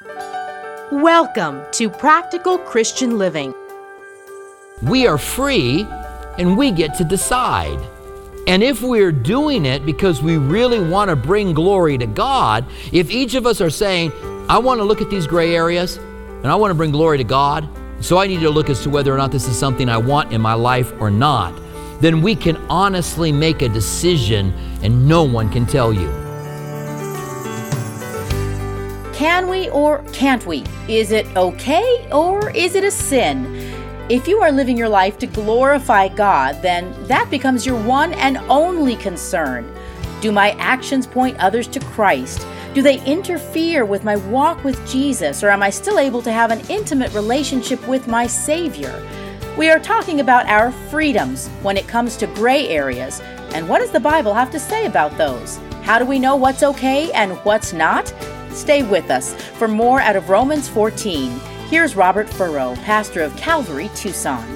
Welcome to Practical Christian Living. We are free and we get to decide. And if we're doing it because we really want to bring glory to God, if each of us are saying, I want to look at these gray areas and I want to bring glory to God, so I need to look as to whether or not this is something I want in my life or not, then we can honestly make a decision and no one can tell you. Can we or can't we? Is it okay or is it a sin? If you are living your life to glorify God, then that becomes your one and only concern. Do my actions point others to Christ? Do they interfere with my walk with Jesus, or am I still able to have an intimate relationship with my Savior? We are talking about our freedoms when it comes to gray areas, and what does the Bible have to say about those? How do we know what's okay and what's not? Stay with us for more out of Romans 14. Here's Robert Furrow, pastor of Calvary, Tucson.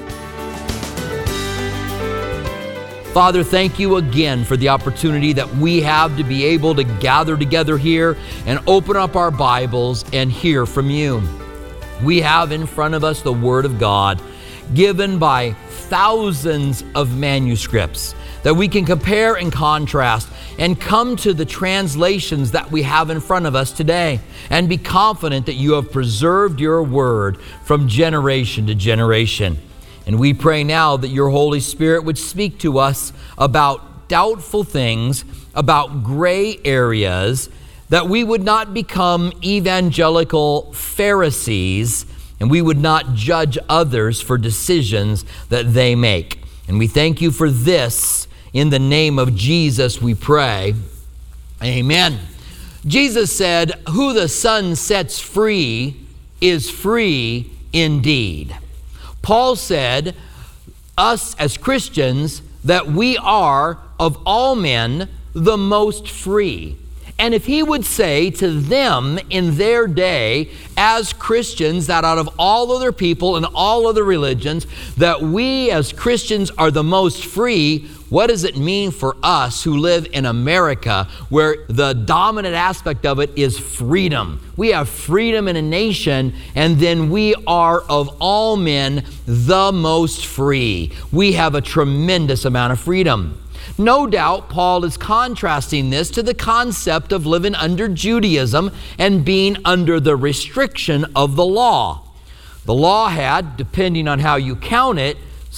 Father, thank you again for the opportunity that we have to be able to gather together here and open up our Bibles and hear from you. We have in front of us the Word of God, given by thousands of manuscripts that we can compare and contrast and come to the translations that we have in front of us today and be confident that you have preserved your word from generation to generation. And we pray now that your Holy Spirit would speak to us about doubtful things, about gray areas, that we would not become evangelical Pharisees and we would not judge others for decisions that they make. And we thank you for this. In the name of Jesus we pray. Amen. Jesus said, who the Son sets free is free indeed. Paul said, us as Christians, that we are of all men the most free. And if he would say to them in their day, as Christians, that out of all other people and all other religions, that we as Christians are the most free, what does it mean for us who live in America, where the dominant aspect of it is freedom? We have freedom in a nation, and then we are of all men the most free. We have a tremendous amount of freedom. No doubt Paul is contrasting this to the concept of living under Judaism and being under the restriction of the law. The law had, depending on how you count it,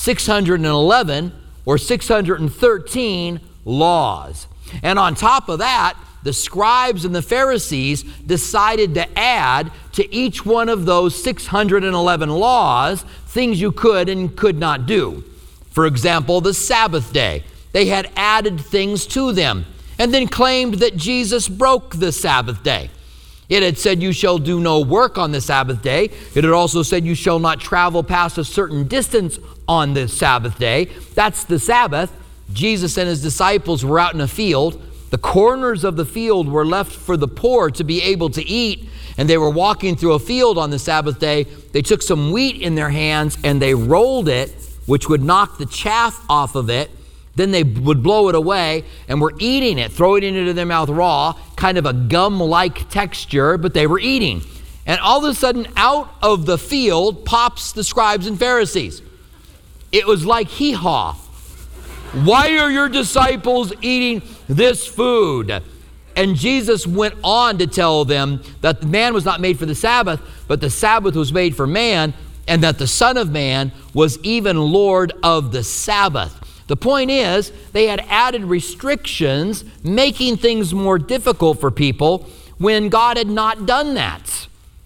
611 or 613 laws. And on top of that, the scribes and the Pharisees decided to add to each one of those 611 laws things you could and could not do. For example, the Sabbath day. They had added things to them and then claimed that Jesus broke the Sabbath day. It had said you shall do no work on the Sabbath day. It had also said you shall not travel past a certain distance on the Sabbath day. That's the Sabbath. Jesus and his disciples were out in a field. The corners of the field were left for the poor to be able to eat, and they were walking through a field on the Sabbath day. They took some wheat in their hands and they rolled it, which would knock the chaff off of it. Then they would blow it away and were eating it, throwing it into their mouth raw, kind of a gum-like texture, but they were eating. And all of a sudden, out of the field pops the scribes and Pharisees. It was like hee-haw. Why are your disciples eating this food? And Jesus went on to tell them that the man was not made for the Sabbath, but the Sabbath was made for man, and that the Son of Man was even Lord of the Sabbath. The point is, they had added restrictions, making things more difficult for people when God had not done that.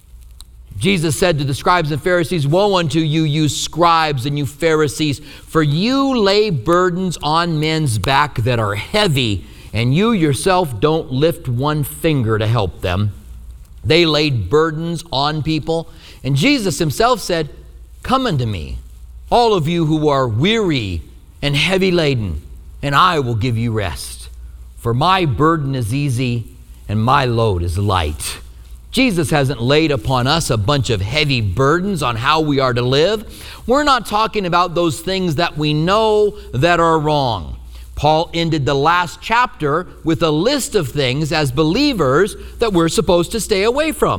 Jesus said to the scribes and Pharisees, woe unto you, you scribes and you Pharisees, for you lay burdens on men's back that are heavy, and you yourself don't lift one finger to help them. They laid burdens on people, and Jesus himself said, come unto me, all of you who are weary and heavy laden, and I will give you rest. For my burden is easy and my load is light. Jesus hasn't laid upon us a bunch of heavy burdens on how we are to live. We're not talking about those things that we know that are wrong. Paul ended the last chapter with a list of things as believers that we're supposed to stay away from.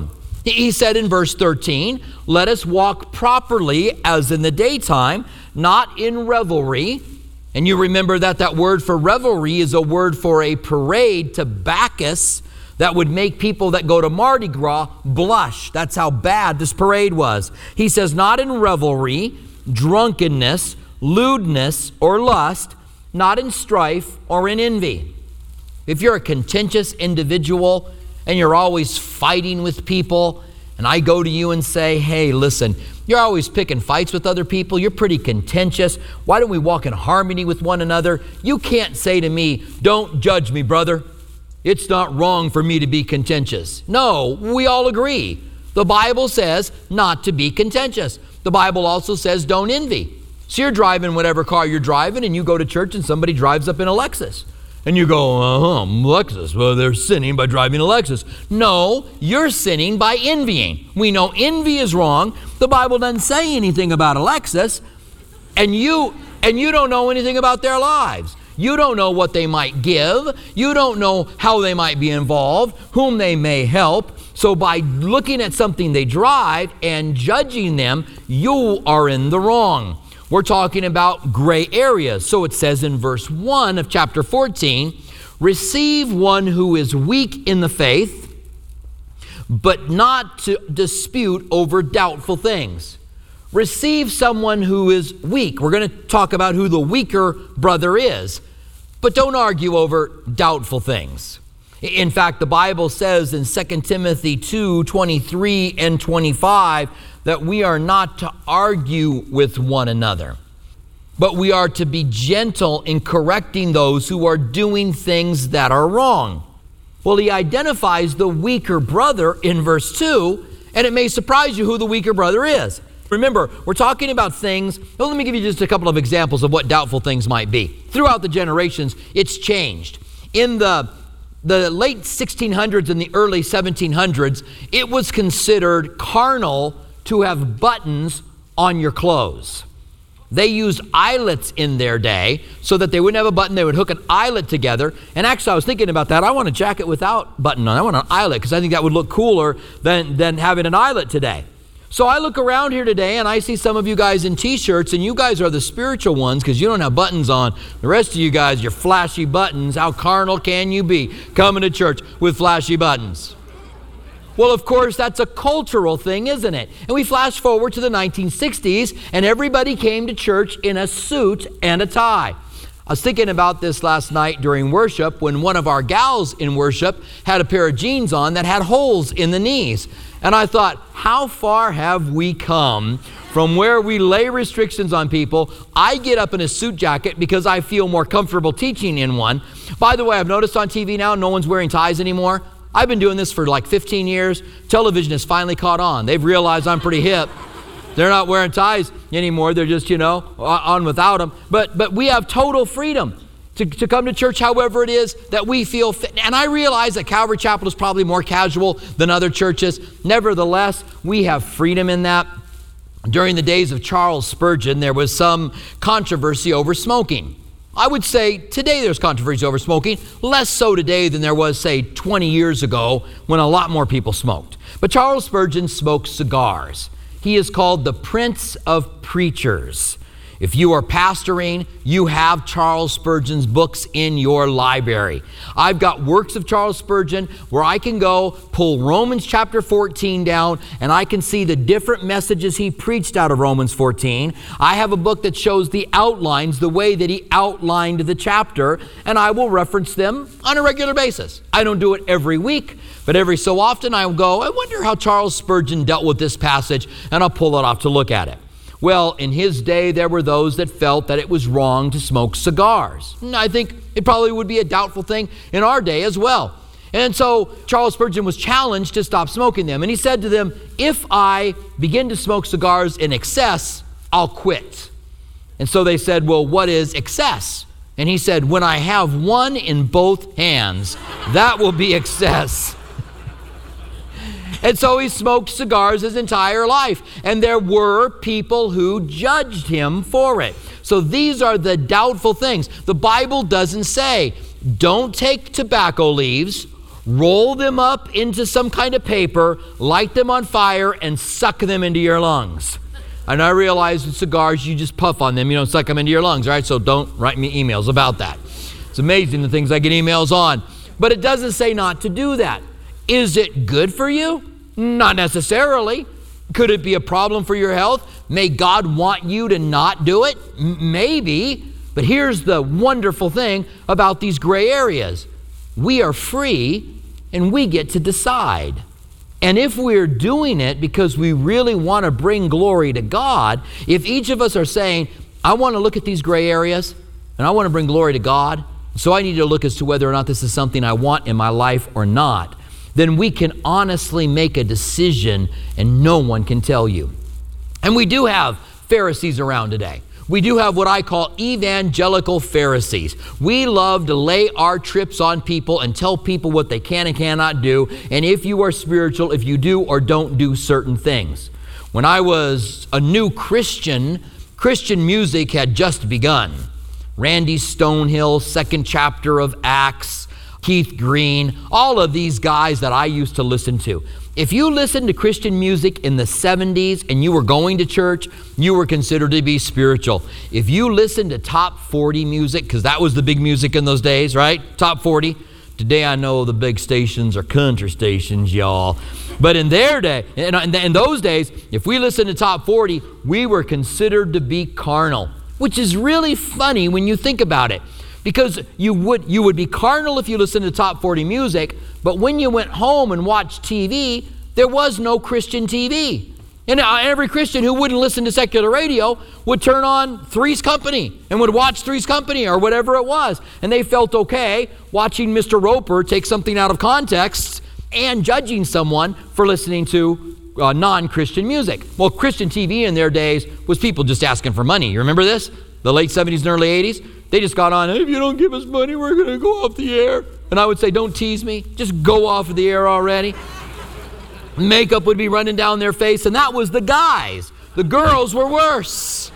He said in verse 13, let us walk properly as in the daytime, not in revelry. And you remember that word for revelry is a word for a parade to Bacchus that would make people that go to Mardi Gras blush. That's how bad this parade was. He says, not in revelry, drunkenness, lewdness, or lust, not in strife or in envy. If you're a contentious individual and you're always fighting with people, and I go to you and say, hey, listen, you're always picking fights with other people. You're pretty contentious. Why don't we walk in harmony with one another? You can't say to me, don't judge me, brother. It's not wrong for me to be contentious. No, we all agree. The Bible says not to be contentious. The Bible also says don't envy. So you're driving whatever car you're driving, and you go to church and somebody drives up in a Lexus. And you go, Lexus, well, they're sinning by driving a Lexus. No, you're sinning by envying. We know envy is wrong. The Bible doesn't say anything about a Lexus, and you don't know anything about their lives. You don't know what they might give. You don't know how they might be involved, whom they may help. So by looking at something they drive and judging them, you are in the wrong. We're talking about gray areas. So it says in verse 1 of chapter 14, receive one who is weak in the faith, but not to dispute over doubtful things. Receive someone who is weak. We're going to talk about who the weaker brother is, but don't argue over doubtful things. In fact, the Bible says in 2 Timothy 2:23 and 25 that we are not to argue with one another, but we are to be gentle in correcting those who are doing things that are wrong. Well, he identifies the weaker brother in verse 2, and it may surprise you who the weaker brother is. Remember, we're talking about things. Well, let me give you just a couple of examples of what doubtful things might be. Throughout the generations, it's changed. In the late 1600s and the early 1700s, it was considered carnal to have buttons on your clothes. They used eyelets in their day so that they wouldn't have a button. They would hook an eyelet together. And actually, I was thinking about that. I want a jacket without button on. I want an eyelet because I think that would look cooler than having an eyelet today. So I look around here today and I see some of you guys in t-shirts, and you guys are the spiritual ones because you don't have buttons on. The rest of you guys, your flashy buttons. How carnal can you be coming to church with flashy buttons? Well, of course, that's a cultural thing, isn't it? And we flash forward to the 1960s, and everybody came to church in a suit and a tie. I was thinking about this last night during worship when one of our gals in worship had a pair of jeans on that had holes in the knees. And I thought, how far have we come from where we lay restrictions on people? I get up in a suit jacket because I feel more comfortable teaching in one. By the way, I've noticed on TV now, no one's wearing ties anymore. I've been doing this for like 15 years. Television has finally caught on. They've realized I'm pretty hip. They're not wearing ties anymore. They're just, on without them. But we have total freedom to come to church however it is that we feel fit. And I realize that Calvary Chapel is probably more casual than other churches. Nevertheless, we have freedom in that. During the days of Charles Spurgeon, there was some controversy over smoking. I would say today there's controversy over smoking, less so today than there was, say, 20 years ago when a lot more people smoked. But Charles Spurgeon smoked cigars. He is called the Prince of Preachers. If you are pastoring, you have Charles Spurgeon's books in your library. I've got works of Charles Spurgeon where I can go pull Romans chapter 14 down and I can see the different messages he preached out of Romans 14. I have a book that shows the outlines, the way that he outlined the chapter, and I will reference them on a regular basis. I don't do it every week, but every so often I'll go, I wonder how Charles Spurgeon dealt with this passage, and I'll pull it off to look at it. Well, in his day, there were those that felt that it was wrong to smoke cigars. And I think it probably would be a doubtful thing in our day as well. And so Charles Spurgeon was challenged to stop smoking them. And he said to them, if I begin to smoke cigars in excess, I'll quit. And so they said, well, what is excess? And he said, when I have one in both hands, that will be excess. And so he smoked cigars his entire life. And there were people who judged him for it. So these are the doubtful things. The Bible doesn't say, don't take tobacco leaves, roll them up into some kind of paper, light them on fire, and suck them into your lungs. And I realize with cigars, you just puff on them. You don't suck them into your lungs, right? So don't write me emails about that. It's amazing the things I get emails on. But it doesn't say not to do that. Is it good for you? Not necessarily. Could it be a problem for your health? May God want you to not do it? Maybe. But here's the wonderful thing about these gray areas. We are free and we get to decide. And if we're doing it because we really want to bring glory to God, if each of us are saying, I want to look at these gray areas and I want to bring glory to God, so I need to look as to whether or not this is something I want in my life or not, then we can honestly make a decision and no one can tell you. And we do have Pharisees around today. We do have what I call evangelical Pharisees. We love to lay our trips on people and tell people what they can and cannot do. And if you are spiritual, if you do or don't do certain things. When I was a new Christian, Christian music had just begun. Randy Stonehill, second chapter of Acts, Keith Green, all of these guys that I used to listen to. If you listened to Christian music in the 70s and you were going to church, you were considered to be spiritual. If you listened to top 40 music, because that was the big music in those days, right? Top 40. Today I know the big stations are country stations, y'all. But in their day, in those days, if we listened to top 40, we were considered to be carnal, which is really funny when you think about it. Because you would be carnal if you listened to top 40 music, but when you went home and watched TV, there was no Christian TV. And every Christian who wouldn't listen to secular radio would turn on Three's Company and would watch Three's Company or whatever it was. And they felt okay watching Mr. Roper take something out of context and judging someone for listening to non-Christian music. Well, Christian TV in their days was people just asking for money. You remember this? The late 70s and early 80s? They just got on, if you don't give us money, we're going to go off the air. And I would say, don't tease me. Just go off of the air already. Makeup would be running down their face, and that was the guys. The girls were worse.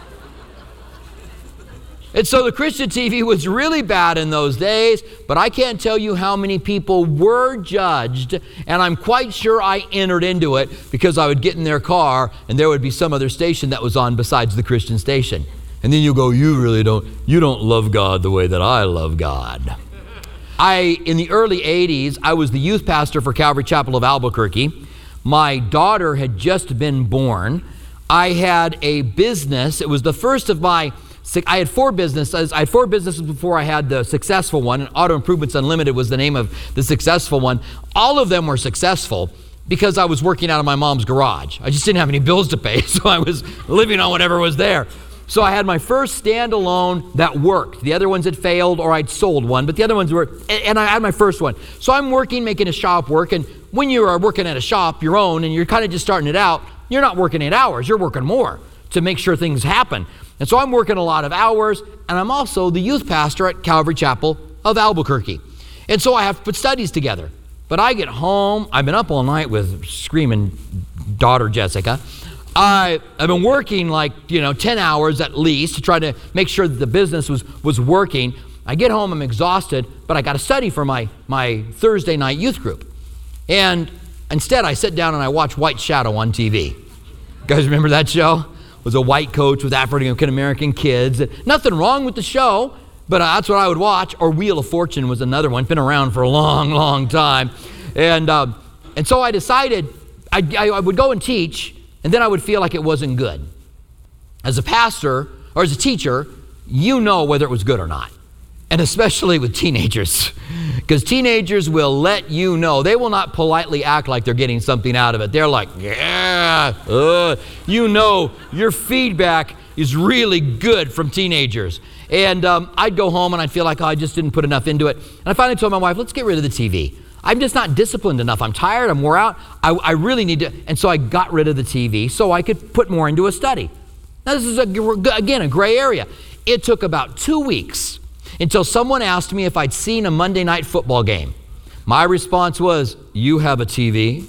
And so the Christian TV was really bad in those days, but I can't tell you how many people were judged, and I'm quite sure I entered into it because I would get in their car, and there would be some other station that was on besides the Christian station. And then you go, you don't love God the way that I love God. In the early 80s, I was the youth pastor for Calvary Chapel of Albuquerque. My daughter had just been born. I had a business. It was the first of I had four businesses. I had four businesses before I had the successful one. Auto Improvements Unlimited was the name of the successful one. All of them were successful because I was working out of my mom's garage. I just didn't have any bills to pay, so I was living on whatever was there. So I had my first standalone that worked. The other ones had failed or I'd sold one, but the other ones were, and I had my first one. So I'm working, making a shop work, and when you are working at a shop, your own, and you're kind of just starting it out, you're not working 8 hours, you're working more to make sure things happen. And so I'm working a lot of hours, and I'm also the youth pastor at Calvary Chapel of Albuquerque. And so I have to put studies together. But I get home, I've been up all night with screaming daughter Jessica. I've been working 10 hours at least to try to make sure that the business was working. I get home, I'm exhausted, but I got to study for my Thursday night youth group. And instead, I sit down and I watch White Shadow on TV. You guys remember that show? It was a white coach with African American kids. Nothing wrong with the show, but that's what I would watch. Or Wheel of Fortune was another one. Been around for a long, long time. And so I decided I would go and teach, and then I would feel like it wasn't good. As a pastor or as a teacher, you know whether it was good or not. And especially with teenagers, because teenagers will let you know. They will not politely act like they're getting something out of it. They're like, yeah, you know your feedback is really good from teenagers. And I'd go home and I'd feel like, I just didn't put enough into it. And I finally told my wife, let's get rid of the TV. I'm just not disciplined enough. I'm tired, I'm wore out. I really need to. And so I got rid of the TV so I could put more into a study. Now this is, again, a gray area. It took about 2 weeks until someone asked me if I'd seen a Monday night football game. My response was, you have a TV?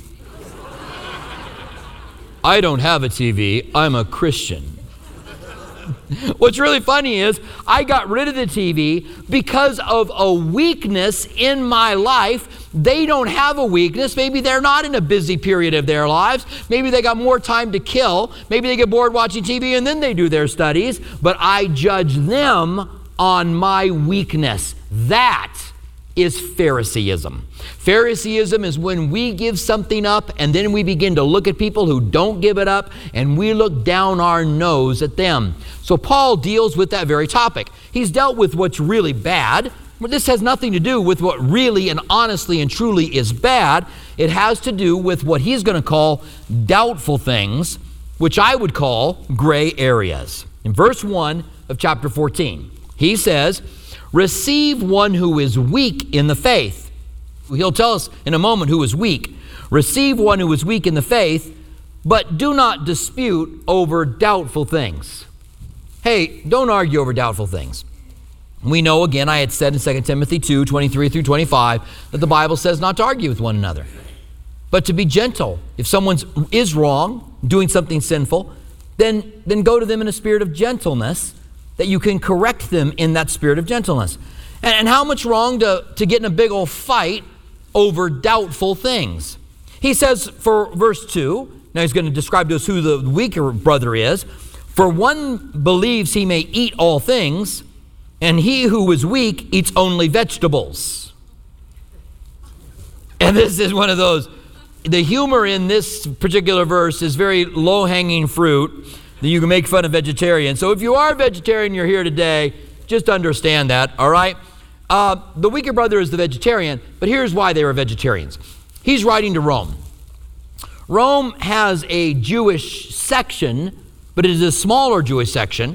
I don't have a TV, I'm a Christian. What's really funny is I got rid of the TV because of a weakness in my life they don't have a weakness. Maybe they're not in a busy period of their lives. Maybe they got more time to kill. Maybe they get bored watching TV and then they do their studies. But I judge them on my weakness. That is Phariseeism. Phariseeism is when we give something up and then we begin to look at people who don't give it up and we look down our nose at them. So Paul deals with that very topic. He's dealt with what's really bad. This has nothing to do with what really and honestly and truly is bad. It has to do with what he's going to call doubtful things, which I would call gray areas. In verse 1 of chapter 14, he says, receive one who is weak in the faith. He'll tell us in a moment who is weak. Receive one who is weak in the faith, but do not dispute over doubtful things. Hey, don't argue over doubtful things. We know, again, I had said in 2 Timothy 2, 23 through 25, that the Bible says not to argue with one another, but to be gentle. If someone is wrong, doing something sinful, then go to them in a spirit of gentleness, that you can correct them in that spirit of gentleness. And how much wrong to get in a big old fight over doubtful things? He says for verse 2, now he's going to describe to us who the weaker brother is. For one believes he may eat all things, and he who is weak eats only vegetables. And this is one of those, the humor in this particular verse is very low-hanging fruit that you can make fun of vegetarians. So if you are a vegetarian, you're here today, just understand that, all right? The weaker brother is the vegetarian, but here's why they were vegetarians. He's writing to Rome. Rome has a Jewish section, but it is a smaller Jewish section.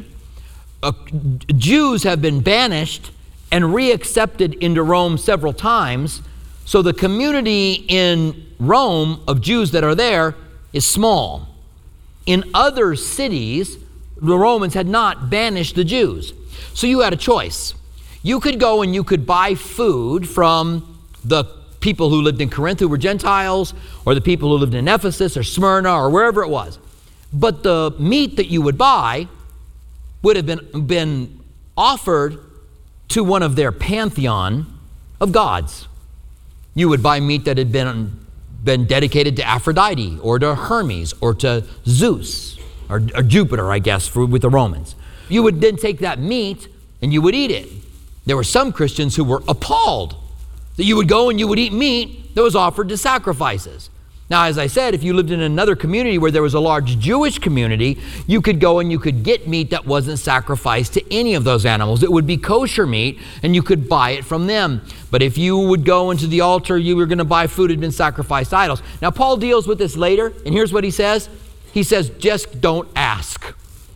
Jews have been banished and reaccepted into Rome several times, so the community in Rome of Jews that are there is small. In other cities, the Romans had not banished the Jews. So you had a choice. You could go and you could buy food from the people who lived in Corinth who were Gentiles, or the people who lived in Ephesus or Smyrna or wherever it was. But the meat that you would buy would have been offered to one of their pantheon of gods. You would buy meat that had been dedicated to Aphrodite or to Hermes or to Zeus or Jupiter, I guess, with the Romans. You would then take that meat and you would eat it. There were some Christians who were appalled that you would go and you would eat meat that was offered to sacrifices. Now, as I said, if you lived in another community where there was a large Jewish community, you could go and you could get meat that wasn't sacrificed to any of those animals. It would be kosher meat, and you could buy it from them. But if you would go into the altar, you were going to buy food that had been sacrificed to idols. Now, Paul deals with this later, and here's what he says. He says, just don't ask.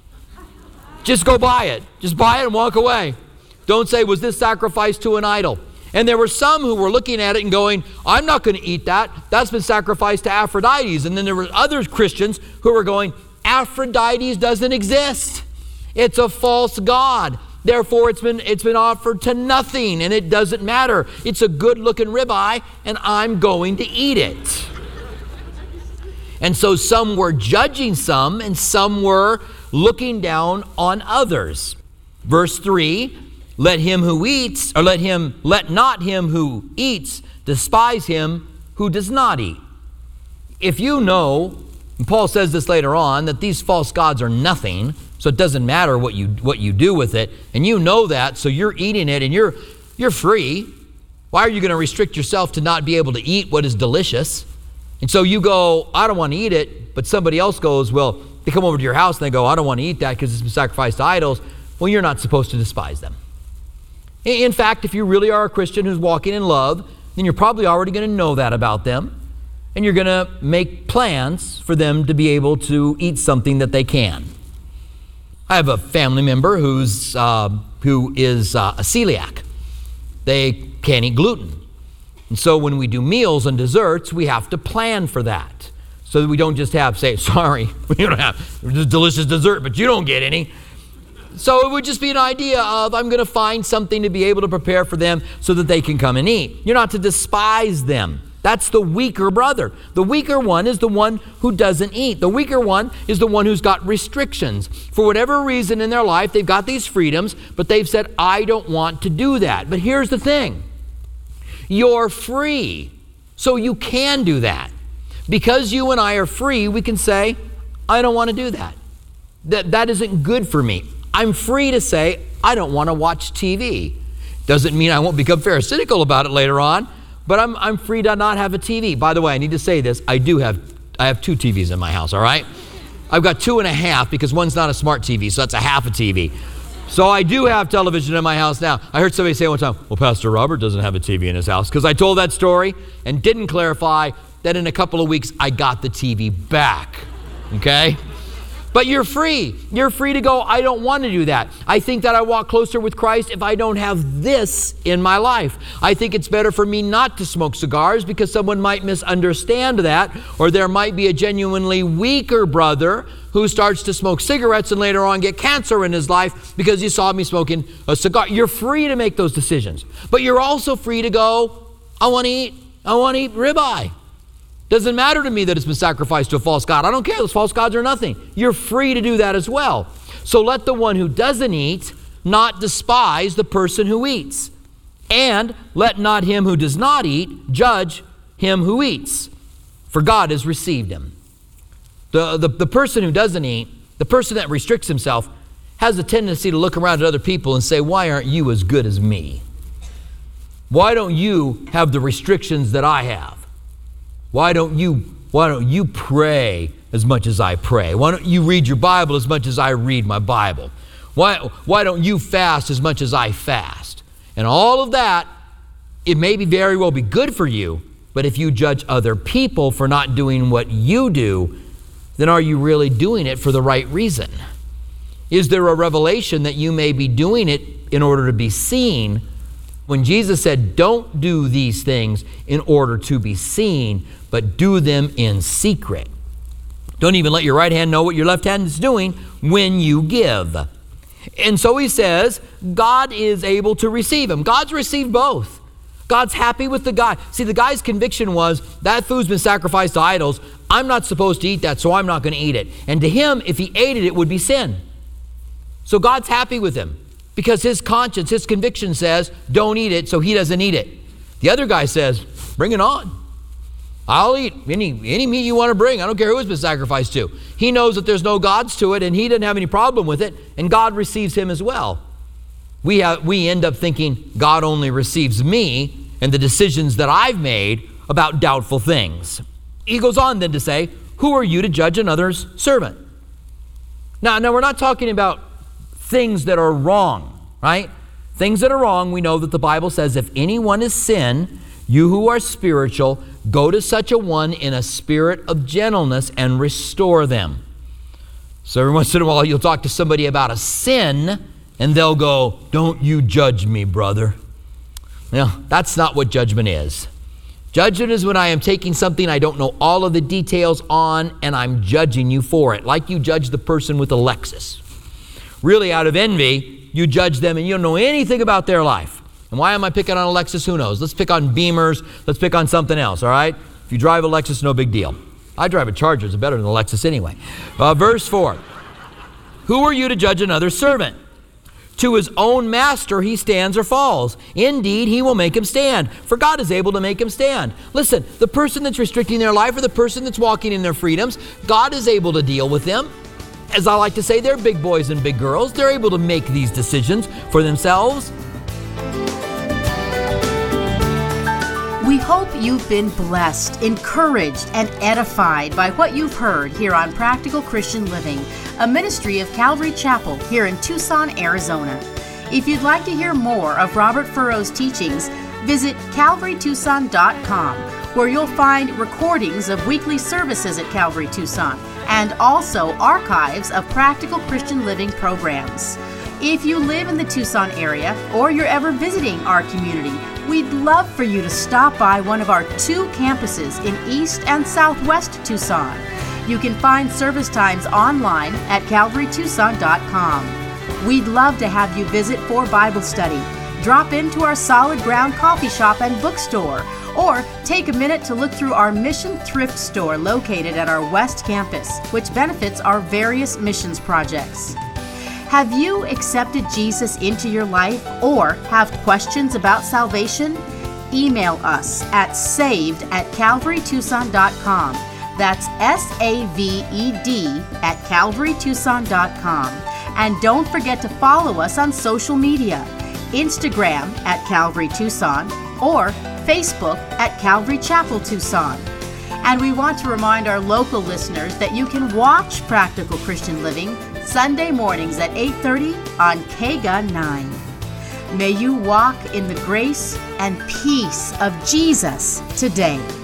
Just go buy it. Just buy it and walk away. Don't say, was this sacrificed to an idol? And there were some who were looking at it and going, I'm not going to eat that. That's been sacrificed to Aphrodite. And then there were other Christians who were going, Aphrodite doesn't exist. It's a false god. Therefore, it's been offered to nothing, and it doesn't matter. It's a good-looking ribeye, and I'm going to eat it. And so some were judging some, and some were looking down on others. Verse 3, let not him who eats despise him who does not eat. If you know, and Paul says this later on, that these false gods are nothing, so it doesn't matter what you do with it, and you know that, so you're eating it and you're free. Why are you going to restrict yourself to not be able to eat what is delicious? And so you go, I don't want to eat it, but somebody else goes, well, they come over to your house and they go, I don't want to eat that because it's been sacrificed to idols. Well, you're not supposed to despise them. In fact, if you really are a Christian who's walking in love, then you're probably already going to know that about them, and you're going to make plans for them to be able to eat something that they can. I have a family member who is a celiac. They can't eat gluten. And so when we do meals and desserts, we have to plan for that, so that we don't just say, sorry, we don't have this delicious dessert, but you don't get any. So it would just be an idea of, I'm going to find something to be able to prepare for them so that they can come and eat. You're not to despise them. That's the weaker brother. The weaker one is the one who doesn't eat. The weaker one is the one who's got restrictions. For whatever reason in their life, they've got these freedoms, but they've said, I don't want to do that. But here's the thing. You're free. So you can do that. Because you and I are free, we can say, I don't want to do that. That isn't good for me. I'm free to say, I don't want to watch TV. Doesn't mean I won't become pharisaical about it later on, but I'm free to not have a TV. By the way, I need to say this. I have 2 TVs in my house, all right? I've got 2.5 because one's not a smart TV, so that's a half a TV. So I do have television in my house now. I heard somebody say one time, well, Pastor Robert doesn't have a TV in his house, because I told that story and didn't clarify that in a couple of weeks I got the TV back, okay? But you're free. You're free to go, I don't want to do that. I think that I walk closer with Christ if I don't have this in my life. I think it's better for me not to smoke cigars because someone might misunderstand that, or there might be a genuinely weaker brother who starts to smoke cigarettes and later on get cancer in his life because he saw me smoking a cigar. You're free to make those decisions. But you're also free to go, I want to eat ribeye. Doesn't matter to me that it's been sacrificed to a false god. I don't care. Those false gods are nothing. You're free to do that as well. So let the one who doesn't eat not despise the person who eats. And let not him who does not eat judge him who eats, for God has received him. The person who doesn't eat, the person that restricts himself, has a tendency to look around at other people and say, why aren't you as good as me? Why don't you have the restrictions that I have? Why don't you pray as much as I pray? Why don't you read your Bible as much as I read my Bible? Why don't you fast as much as I fast? And all of that, it may very well be good for you, but if you judge other people for not doing what you do, then are you really doing it for the right reason? Is there a revelation that you may be doing it in order to be seen? When Jesus said, don't do these things in order to be seen, but do them in secret. Don't even let your right hand know what your left hand is doing when you give. And so he says, God is able to receive him. God's received both. God's happy with the guy. See, the guy's conviction was, that food's been sacrificed to idols. I'm not supposed to eat that, so I'm not going to eat it. And to him, if he ate it, it would be sin. So God's happy with him because his conscience, his conviction says, don't eat it, so he doesn't eat it. The other guy says, bring it on. I'll eat any meat you want to bring. I don't care who it's been sacrificed to. He knows that there's no gods to it, and he doesn't have any problem with it, and God receives him as well. We end up thinking God only receives me and the decisions that I've made about doubtful things. He goes on then to say, who are you to judge another's servant? Now we're not talking about things that are wrong, right? Things that are wrong, we know that the Bible says, if anyone is sin, you who are spiritual, go to such a one in a spirit of gentleness and restore them. So every once in a while you'll talk to somebody about a sin and they'll go, don't you judge me, brother. Now, that's not what judgment is. Judgment is when I am taking something I don't know all of the details on and I'm judging you for it, like you judge the person with a Lexus. Really, out of envy, you judge them and you don't know anything about their life. And why am I picking on a Lexus? Who knows? Let's pick on Beamers. Let's pick on something else, all right? If you drive a Lexus, no big deal. I drive a Charger. It's better than a Lexus anyway. Verse 4. Who are you to judge another servant? To his own master he stands or falls. Indeed, he will make him stand, for God is able to make him stand. Listen, the person that's restricting their life or the person that's walking in their freedoms, God is able to deal with them. As I like to say, they're big boys and big girls. They're able to make these decisions for themselves. We hope you've been blessed, encouraged, and edified by what you've heard here on Practical Christian Living, a ministry of Calvary Chapel here in Tucson, Arizona. If you'd like to hear more of Robert Furrow's teachings, visit calvarytucson.com, where you'll find recordings of weekly services at Calvary Tucson and also archives of Practical Christian Living programs. If you live in the Tucson area or you're ever visiting our community, we'd love for you to stop by one of our 2 campuses in East and Southwest Tucson. You can find service times online at calvarytucson.com. We'd love to have you visit for Bible study. Drop into our Solid Ground coffee shop and bookstore, or take a minute to look through our mission thrift store located at our West Campus, which benefits our various missions projects. Have you accepted Jesus into your life or have questions about salvation? email us at saved@calvarytucson.com. That's SAVED@calvarytucson.com. And don't forget to follow us on social media, Instagram @Calvary Tucson or Facebook @Calvary Chapel Tucson. And we want to remind our local listeners that you can watch Practical Christian Living Sunday mornings at 8:30 on KGA 9. May you walk in the grace and peace of Jesus today.